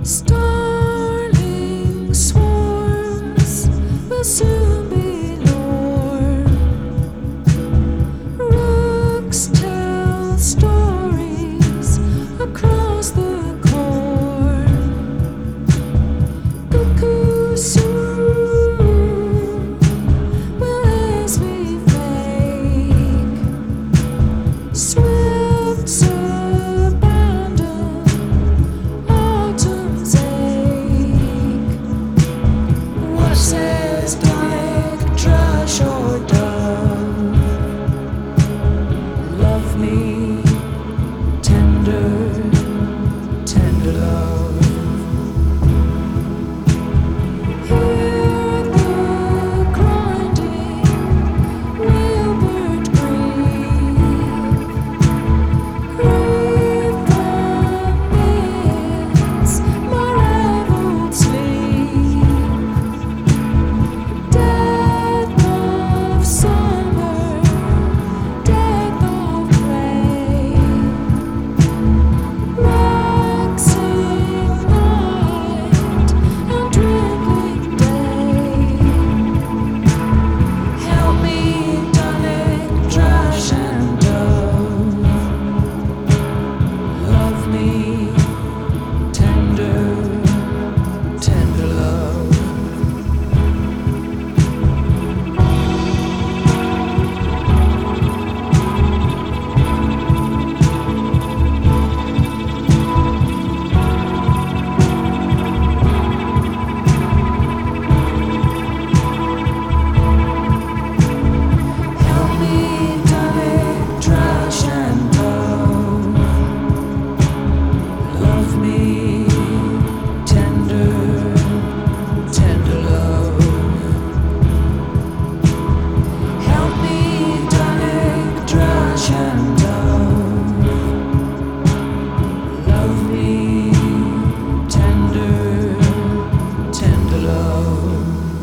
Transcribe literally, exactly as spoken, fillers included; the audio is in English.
Starling swarms will soon be lured. Rooks tell stories across the corn. Cuckoo soon will as we fake. Swifts abandon autumn's ache. What says black thrush or dove? Love me, tender, tender love. Hear the grinding wheelbird grieve. Grieve the midst my raveled sleep. Death of summer, death of rain. Waxing night and dwindling day. Help me, Dunnet, thrush and dove. Love me, tender, tender love. Help me, Dunnet, thrush and dove. Love me, tender, tender love. Help me, Dunnet, thrush and dove. Love me, tender, tender love.